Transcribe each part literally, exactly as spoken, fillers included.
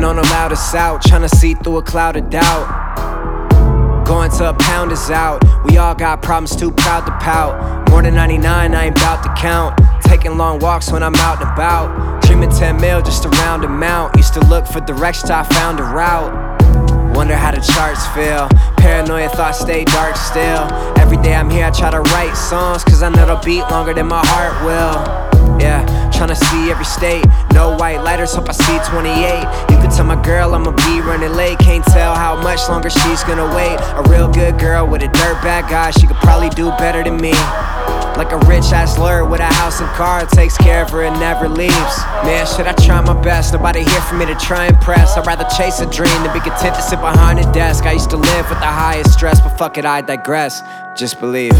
Rapping on the loudest out, tryna see through a cloud of doubt. Going to a pound is out. We all got problems, too proud to pout. More than ninety-nine, I ain't bout to count. Taking long walks when I'm out and about. Dreaming ten mil just a round amount. Used to look for direction till I found a route. Wonder how the charts feel. Paranoia thoughts stay dark still. Every day I'm here, I try to write songs, cause I know they'll beat longer than my heart will. Yeah, tryna see every state. No white lighters, hope I see twenty-eight. You could tell my girl I'ma be running late. Can't tell how much longer she's gonna wait. A real good girl with a dirtbag guy, she could probably do better than me. Like a rich ass lawyer with a house and car, takes care of her and never leaves. Man, should I try my best? Nobody here for me to try and press. I'd rather chase a dream than be content to sit behind a desk. I used to live with the highest stress, but fuck it, I digress. Just believe.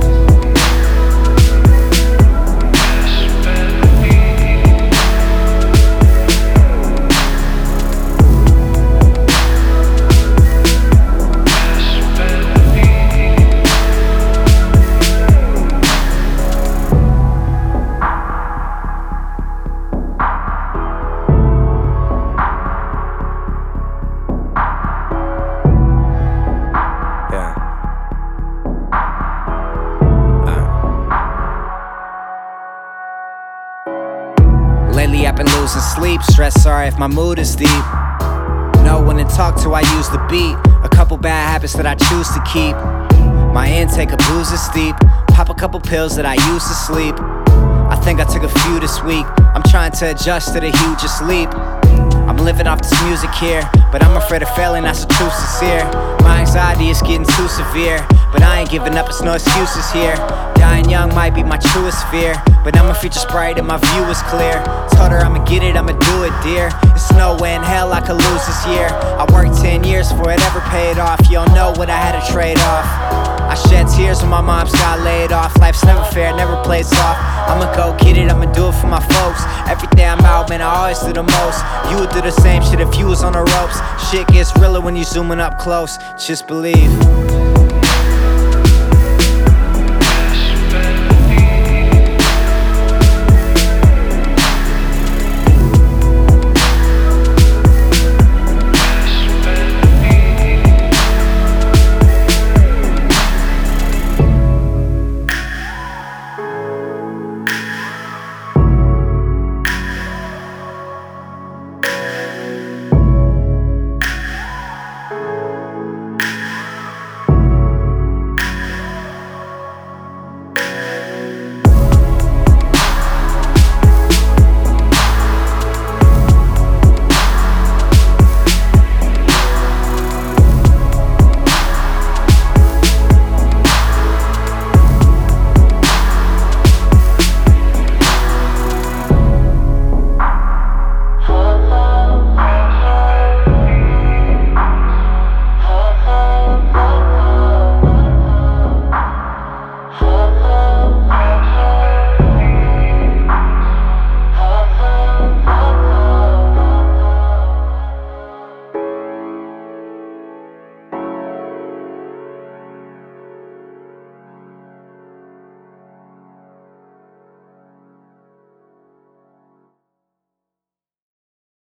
Lately I've been losing sleep, stressed, sorry if my mood is deep. No one to talk to, I use the beat. A couple bad habits that I choose to keep. My intake of booze is steep. Pop a couple pills that I used to sleep. I think I took a few this week. I'm trying to adjust to the hugest leap. I'm living off this music here, but I'm afraid of failing, that's the truth sincere. My anxiety is getting too severe, but I ain't giving up, it's no excuses here. Dying young might be my truest fear, but I'm a future sprite and my view is clear. Told her I'ma get it, I'ma do it, dear. It's no way in hell I could lose this year. I worked ten years before it ever paid off. You don't know what I had to trade off. I shed tears when my moms got laid off. Life's never fair, never plays off. I'ma go get it, I'ma do it for my folks. Every day I'm out, man, I always do the most. You would do the same shit if you was on the ropes. Shit gets realer when you zooming up close, just believe.